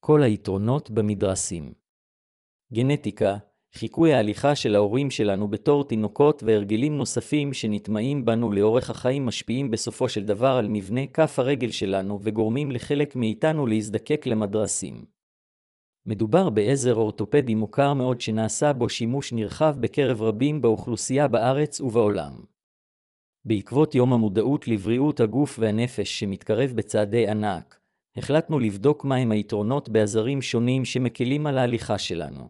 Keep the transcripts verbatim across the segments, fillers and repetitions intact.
כל היתרונות במדרסים. גנטיקה, חיקוי ההליכה של ההורים שלנו בתור תינוקות והרגלים נוספים שנטמעים בנו לאורך החיים משפיעים בסופו של דבר על מבנה כף הרגל שלנו וגורמים לחלק מאיתנו להזדקק למדרסים. מדובר בעזר אורתופדי מוכר מאוד שנעשה בו שימוש נרחב בקרב רבים באוכלוסייה בארץ ובעולם. בעקבות יום המודעות לבריאות הגוף והנפש שמתקרב בצעדי ענק, החלטנו לבדוק מהם היתרונות בעזרים שונים שמקלים על ההליכה שלנו.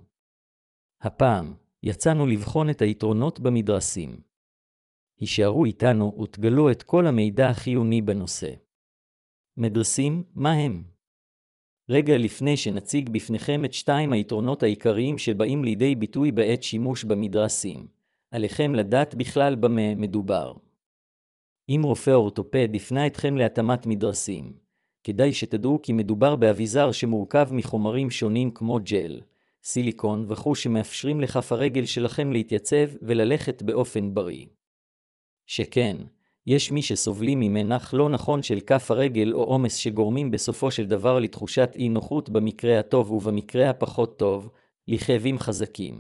הפעם, יצאנו לבחון את היתרונות במדרסים. הישארו איתנו ותגלו את כל המידע החיוני בנושא. מדרסים, מה הם? רגע לפני שנציג בפניכם את שתיים היתרונות העיקריים שבאים לידי ביטוי בעת שימוש במדרסים, עליכם לדעת בכלל במה מדובר. אם רופא אורתופד הפנה אתכם להתאמת מדרסים, כדאי שתדעו כי מדובר באביזר שמורכב מחומרים שונים כמו ג'ל, סיליקון וכו' שמאפשרים לכף הרגל שלכם להתייצב וללכת באופן בריא. שכן, יש מי שסובלים ממנח לא נכון של כף הרגל או עומס שגורמים בסופו של דבר לתחושת אי נוחות במקרה הטוב ובמקרה הפחות טוב, לכאבים חזקים.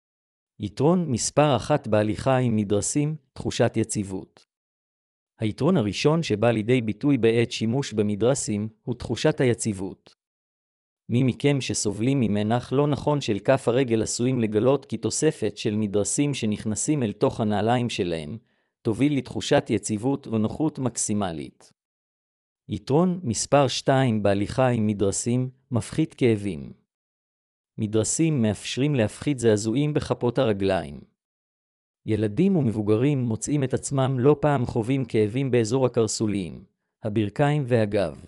יתרון מספר אחת בהליכה עם מדרסים, תחושת יציבות. היתרון הראשון שבא לידי ביטוי בעת שימוש במדרסים הוא תחושת היציבות. מי מכם שסובלים ממנח לא נכון של כף הרגל עשויים לגלות כי תוספת של מדרסים שנכנסים אל תוך הנעליים שלהם, תוביל לתחושת יציבות ונוחות מקסימלית. יתרון מספר שתיים בהליכה עם מדרסים, מפחית כאבים. מדרסים מאפשרים להפחית זעזועים בכפות הרגליים. ילדים ומבוגרים מוצאים את עצמם לא פעם חווים כאבים באזור הקרסוליים, הברכיים והגב.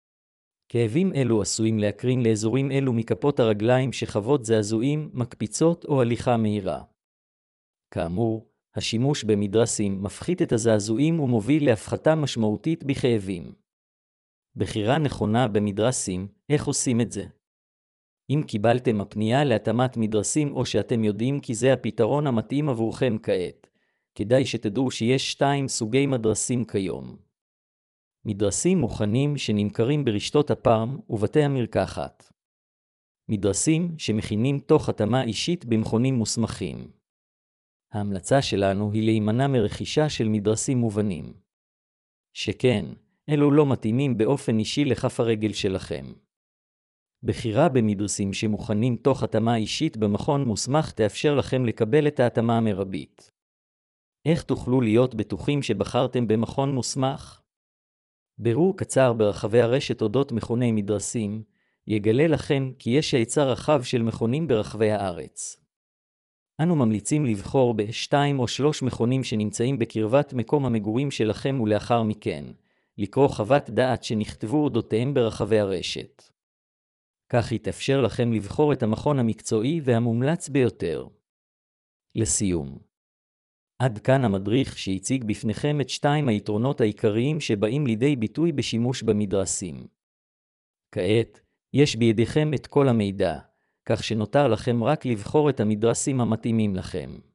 כאבים אלו עשויים להקרין לאזורים אלו מכפות הרגליים שחוות זעזועים, מקפיצות או הליכה מהירה. כאמור, השימוש במדרסים מפחית את הזעזועים ומוביל להפחתה משמעותית בכאבים. בחירה נכונה במדרסים, איך עושים את זה? אם קיבלתם הפנייה להתאמת מדרסים או שאתם יודעים כי זה הפתרון המתאים עבורכם כעת, כדאי שתדעו שיש שתיים סוגי מדרסים כיום. מדרסים מוכנים שנמכרים ברשתות הפארם ובתי המרקחת. מדרסים שמכינים תוך התאמה אישית במכונים מוסמכים. ההמלצה שלנו היא להימנע מרכישה של מדרסים מובנים. שכן, אלו לא מתאימים באופן אישי לכף הרגל שלכם. בחירה במדרסים שמוכנים תוך התאמה אישית במכון מוסמך תאפשר לכם לקבל את ההתאמה המרבית. איך תוכלו להיות בטוחים שבחרתם במכון מוסמך? בירור קצר ברחבי הרשת אודות מכוני מדרסים, יגלה לכם כי יש היצע רחב של מכונים ברחבי הארץ. אנו ממליצים לבחור בשתיים או שלוש מכונים שנמצאים בקרבת מקום המגורים שלכם ולאחר מכן, לקרוא חוות דעת שנכתבו אודותיהם ברחבי הרשת. כך יתאפשר לכם לבחור את המכון המקצועי והמומלץ ביותר. לסיום. עד כאן המדריך שהציג בפניכם את שתיים היתרונות העיקריים שבאים לידי ביטוי בשימוש במדרסים. כעת, יש בידיכם את כל המידע, כך שנותר לכם רק לבחור את המדרסים המתאימים לכם.